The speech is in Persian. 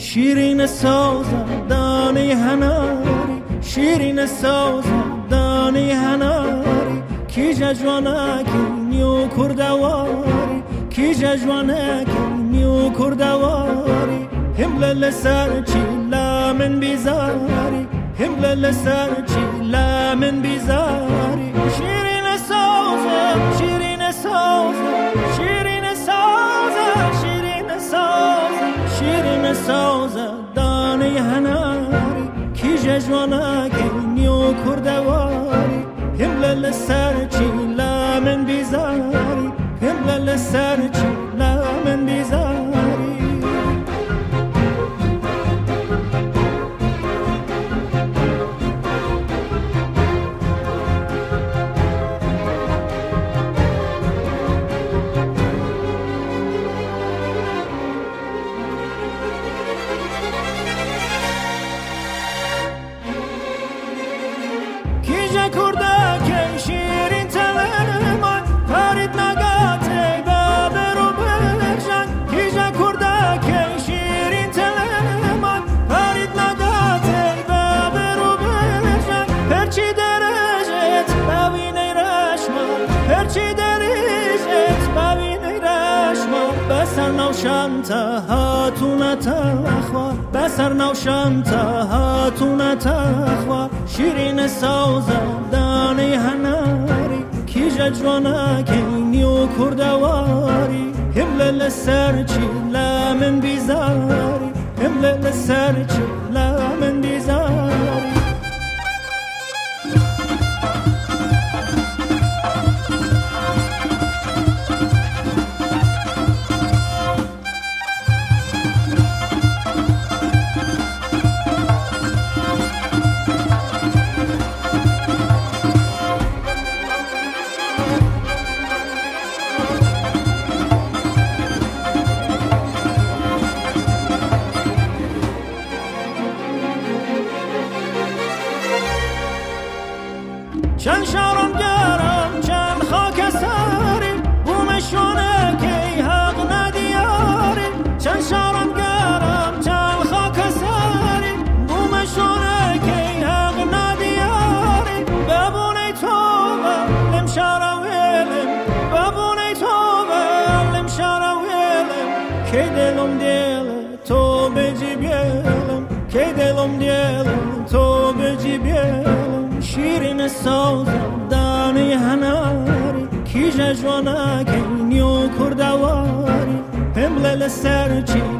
شیرین سازم دانی هناری شیرین سازم دانی هناری کی جوانکی نیو کردواری کی جوانکی نیو کردواری همل سر چی لامن بیزاری همل سر چی لامن بیزاری شیرین سازم شیرین سازم شیرین سازم شیرین سازم شیرین سازم دانی هناری کی جوانکی نیو کردواری همل سر چی لامن بیزاری همل سر چی لامن بیزاری نوشمتا هاتون تخوا بسر نوشمتا هاتون تخوا شیرین سازم دانی هناری کی جوانکی نیو کردواری همل سر چی لامن بیزاری همل سر چی لامن بیزاری چند شارم گرم چند خاک ساری بومشونه که حق ندیاری چند شارم گرم چند خاک ساری بومشونه که حق ندیاری ببونی توبه لم شارویلم ببونی توبه لم شارویلم که دلم دیل تو بجی بیلم که دلم دیل تو بجی بیلم شیرین سازم دانی هناری کی جوانکی نیو کردواری همل سر چی